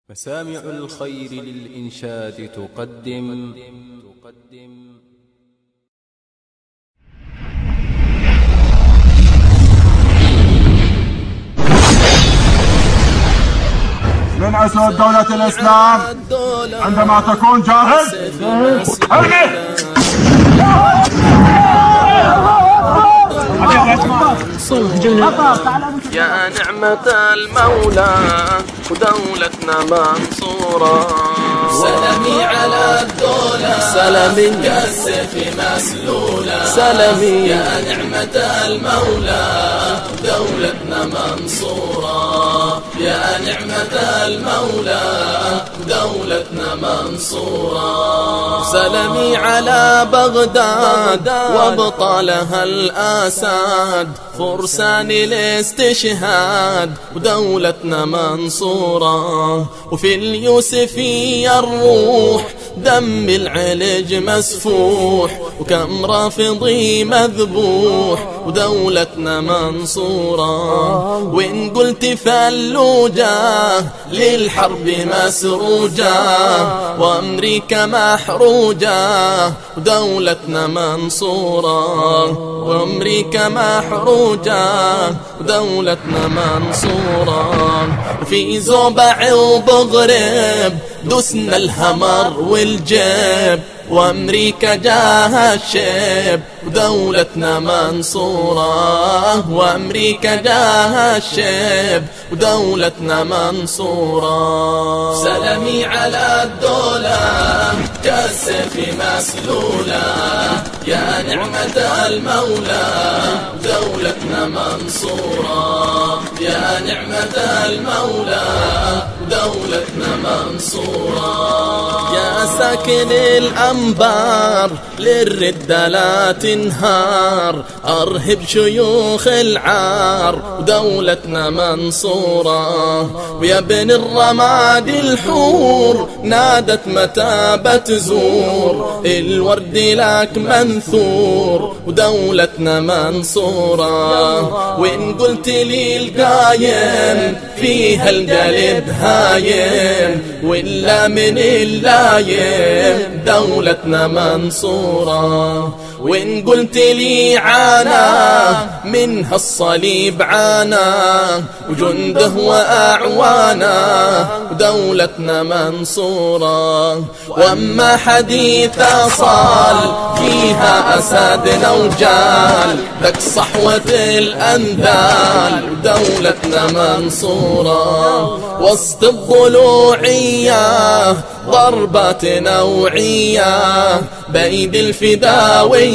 مسامع الخير للإنشاد تقدم من أسود دولة الإسلام عندما تكون جاهز يا نعمة المولى ودولتنا منصورة. سلامي على الدولة سلامي كالسيف مسلولة. سلامي يا نعمة المولى ودولتنا منصورة. يا نعمة المولى ودولتنا منصورة. سلامي على بغداد وابطالها الأساد فرسان الاستشهاد ودولتنا منصورة. وفي اليوسفية الروح دم العلج مسفوح وكم رافضي مذبوح ودولتنا منصورة. وإن قلت فلوجة للحرب مسروجة وأمريكا محروجة ودولتنا منصورة. وأمريكا محروجة ودولتنا منصورة. وفي زوبع وبغرب دسنا الهمر والجيب وأمريكا جاها الشيب ودولتنا منصورة. وأمريكا جاها الشيب ودولتنا منصورة. سلامي على الدولة كالسيف مسلولة. يا نعمة المولى ودولتنا منصورة. يا نعمة المولى ودولتنا منصورة. يا ساكن الأنبار للردة لا تنهار أرهب شيوخ العار ودولتنا منصورة. ويا ابن الرماد الحور نادت متى بتزور الورد لك منثور ودولتنا منصورة. وإن قلت لي القايم فيها القلب هايم وإلا من اللايم دولتنا منصورة. وإن قلت لي عانى منها الصليب عانى وجنده وأعوانه ودولتنا منصورة. وأما حديث صال فيها أسادنا وجال ذاك صحوة الأنذال ودولتنا منصورة. وسط الضلوعية ضربات نوعية بيد الفداوية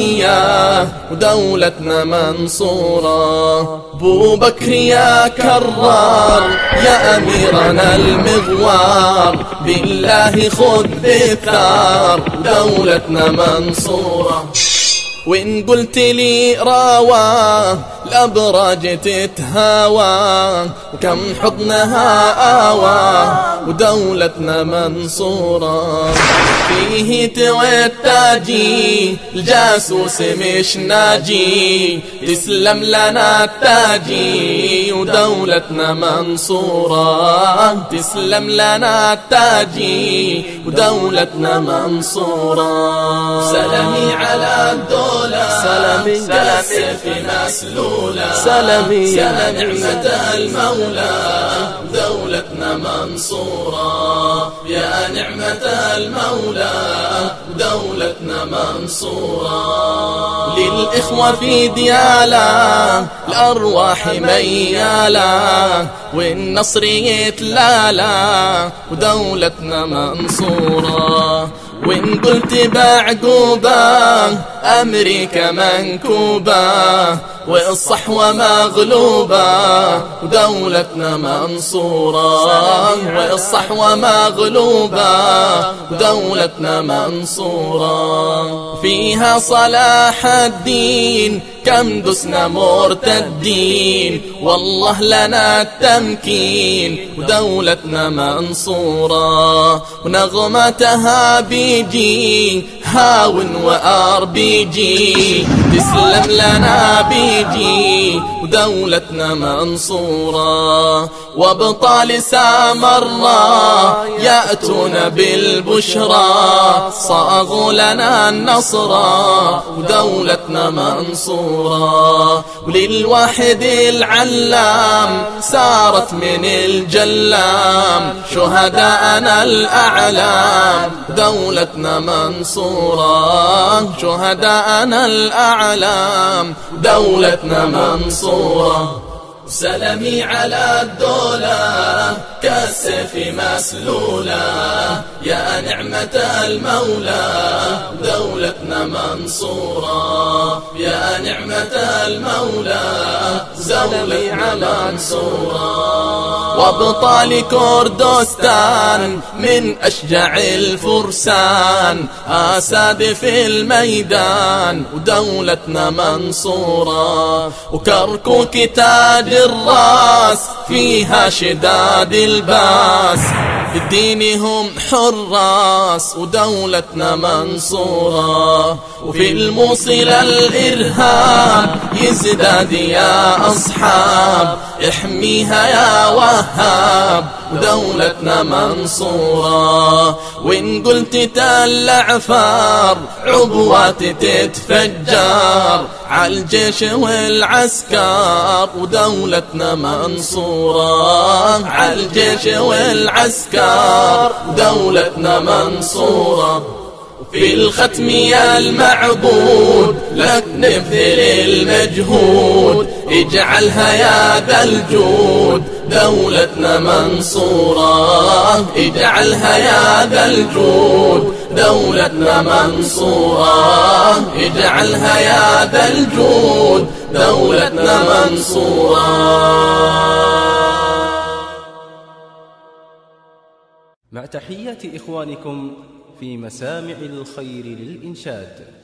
ودولتنا منصورة. بو بكر يا كرار يا أميرنا المغوار بالله خذ بثار ودولتنا منصورة. وإن قلت لي راوى الأبراج تتهاوى وكم حضنها آوى ودولتنا منصورة. فيه توي التاجي الجاسوس مش ناجي تسلم لنا التاجي ودولتنا منصورة. تسلم لنا التاجي ودولتنا منصورة. سلامي على الدولة سلامي كالسيف مسلولة. سلامي يا نعمة المولى ودولتنا منصورة. يا نعمة المولى ودولتنا منصورة. للإخوة في ديالا الأرواح ميالا والنصر يتلالا ودولتنا منصورة. وإن قلت بعقوبة أمريكا منكوبة والصحوة مغلوبة ودولتنا منصورة. والصحوة مغلوبة ودولتنا منصورة. فيها صلاح الدين كم دسنا مرتدين والله لنا التمكين ودولتنا منصورة. ونغمتها بيجي هاون وار بي جي تسلم لنا بي يجي ودولتنا منصورة، وابطال سامراء يأتون بالبشرى، صاغوا لنا النصرة ودولتنا منصورة. وللواحد العلام سارت من الجلام شهداءنا الأعلام، دولتنا منصورة، شهداءنا الأعلام، دولتنا منصورة. سلامي على الدولة كالسيف مسلولة، يا نعمة المولى دولتنا منصورة، يا نعمة المولى دولتنا منصورة. وابطال كردستان من أشجع الفرسان، أساد في الميدان ودولتنا منصورة. وكركوك تاج الراس فيها شداد الباس، الدين هم حراس ودولتنا منصورة. وفي الموصل الإرهاب يزداد يا أصحاب، احميها يا وهاب ودولتنا منصورة. وإن قلت تل عفار عبوات تتفجر، عالجيش والعسكر ودولتنا منصورة، عالجيش والعسكر ودولتنا منصورة. في الختم يا المعبود لك نبذل المجهود، اجعلها يا ذا الجود دولتنا منصورة، اجعلها يا ذا الجود دولتنا منصورة، اجعلها يا ذا الجود دولتنا منصورة. مع تحيات إخوانكم في مسامع الخير للإنشاد.